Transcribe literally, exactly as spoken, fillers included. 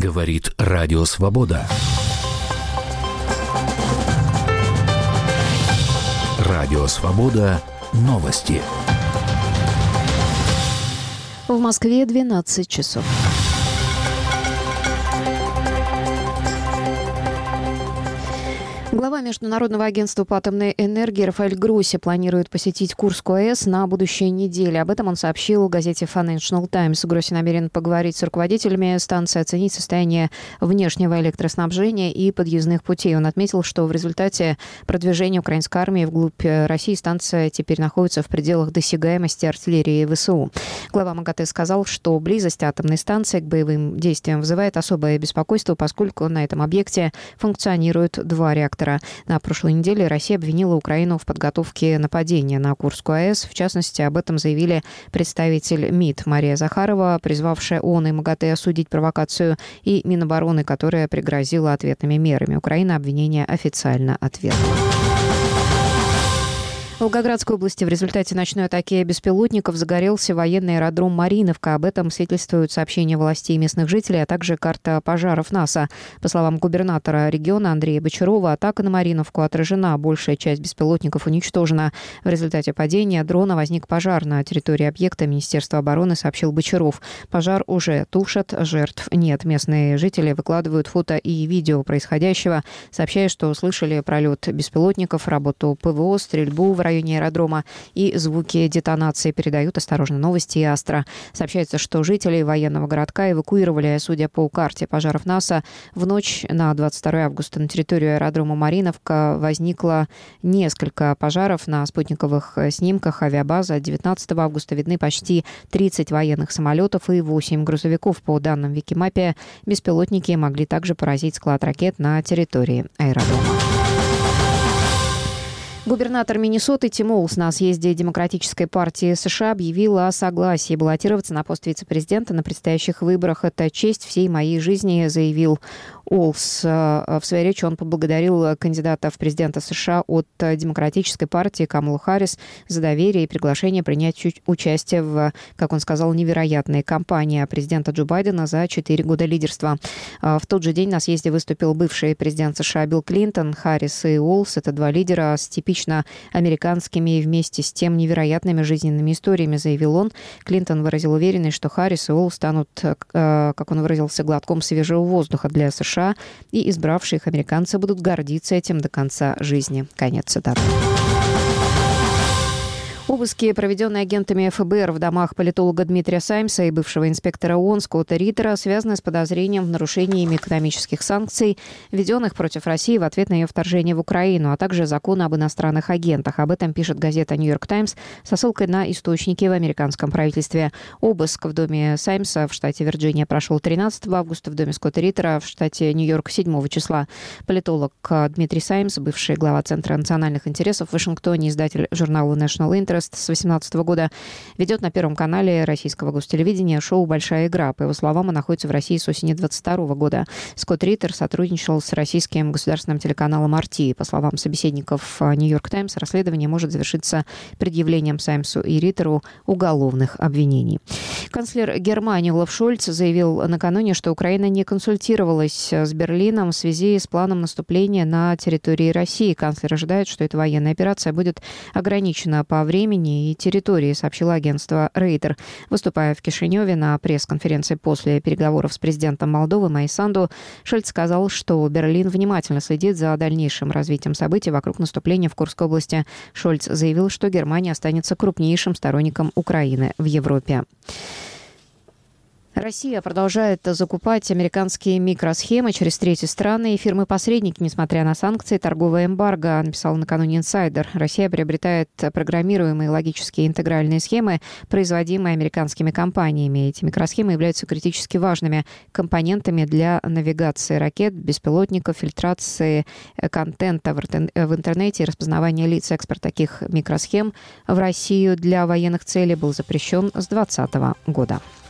Говорит Радио Свобода. Радио Свобода. Новости. В Москве двенадцать часов. Глава Международного агентства по атомной энергии Рафаэль Гросси планирует посетить Курскую АЭС на будущей неделе. Об этом он сообщил газете Financial Times. Гросси намерен поговорить с руководителями станции, оценить состояние внешнего электроснабжения и подъездных путей. Он отметил, что в результате продвижения украинской армии вглубь России станция теперь находится в пределах досягаемости артиллерии ВСУ. Глава МАГАТЭ сказал, что близость атомной станции к боевым действиям вызывает особое беспокойство, поскольку на этом объекте функционируют два реактора. На прошлой неделе Россия обвинила Украину в подготовке нападения на Курскую АЭС. В частности, об этом заявили представитель МИД Мария Захарова, призвавшая ООН и МАГАТЭ осудить провокацию, и Минобороны, которая пригрозила ответными мерами. Украина обвинение официально отвергла. В Волгоградской области в результате ночной атаки беспилотников загорелся военный аэродром Мариновка. Об этом свидетельствуют сообщения властей и местных жителей, а также карта пожаров НАСА. По словам губернатора региона Андрея Бочарова, атака на Мариновку отражена, большая часть беспилотников уничтожена. В результате падения дрона возник пожар на территории объекта. Министерство обороны, сообщил Бочаров. Пожар уже тушат, жертв нет. Местные жители выкладывают фото и видео происходящего, сообщая, что слышали пролет беспилотников, работу ПВО, стрельбу в районе районе аэродрома и звуки детонации, передают «Осторожно, новости» и «Астра». Сообщается, что жители военного городка эвакуировали, судя по карте пожаров НАСА, в ночь на двадцать второе августа на территории аэродрома Мариновка возникло несколько пожаров. На спутниковых снимках авиабазы от девятнадцатого августа видны почти тридцать военных самолетов и восемь грузовиков. По данным Викимапе, беспилотники могли также поразить склад ракет на территории аэродрома. Губернатор Миннесоты Тим Уолз на съезде Демократической партии США объявил о согласии баллотироваться на пост вице-президента на предстоящих выборах. «Это честь всей моей жизни», заявил Уолз. В своей речи он поблагодарил кандидата в президента США от Демократической партии Камалу Харрис за доверие и приглашение принять участие в, как он сказал, невероятной кампании президента Джо Байдена за четыре года лидерства. В тот же день на съезде выступил бывший президент США Билл Клинтон. Харрис и Уолз – это два лидера с типичными американскими и вместе с тем невероятными жизненными историями, заявил он. Клинтон выразил уверенность, что Харрис и Уолз станут, как он выразился, глотком свежего воздуха для США, и избравшие их американцы будут гордиться этим до конца жизни. Конец цитаты. Обыски, проведенные агентами эф бэ эр в домах политолога Дмитрия Саймса и бывшего инспектора ООН Скотта Риттера, связаны с подозрением в нарушении экономических санкций, введенных против России в ответ на ее вторжение в Украину, а также закона об иностранных агентах. Об этом пишет газета «Нью-Йорк Таймс» со ссылкой на источники в американском правительстве. Обыск в доме Саймса в штате Вирджиния прошел тринадцатого августа, в доме Скотта Риттера в штате Нью-Йорк седьмого числа. Политолог Дмитрий Саймс, бывший глава Центра национальных интересов в Вашингтоне, издатель журнала National Interest, с две тысячи восемнадцатого года, ведет на Первом канале российского гостелевидения шоу «Большая игра». По его словам, он находится в России с осени двадцать второго года. Скотт Риттер сотрудничал с российским государственным телеканалом эр ти. По словам собеседников «Нью-Йорк Таймс», расследование может завершиться предъявлением Саймсу и Риттеру уголовных обвинений. Канцлер Германии Олаф Шольц заявил накануне, что Украина не консультировалась с Берлином в связи с планом наступления на территории России. Канцлер ожидает, что эта военная операция будет ограничена по времени и территории, сообщило агентство Рейтер. Выступая в Кишиневе на пресс-конференции после переговоров с президентом Молдовы Майей Санду, Шольц сказал, что Берлин внимательно следит за дальнейшим развитием событий вокруг наступления в Курской области. Шольц заявил, что Германия останется крупнейшим сторонником Украины в Европе. Россия продолжает закупать американские микросхемы через третьи страны и фирмы-посредники, несмотря на санкции, торговое эмбарго, написал накануне инсайдер. Россия приобретает программируемые логические интегральные схемы, производимые американскими компаниями. Эти микросхемы являются критически важными компонентами для навигации ракет, беспилотников, фильтрации контента в интернете и распознавания лиц. Экспорт таких микросхем в Россию для военных целей был запрещен с двадцатого года.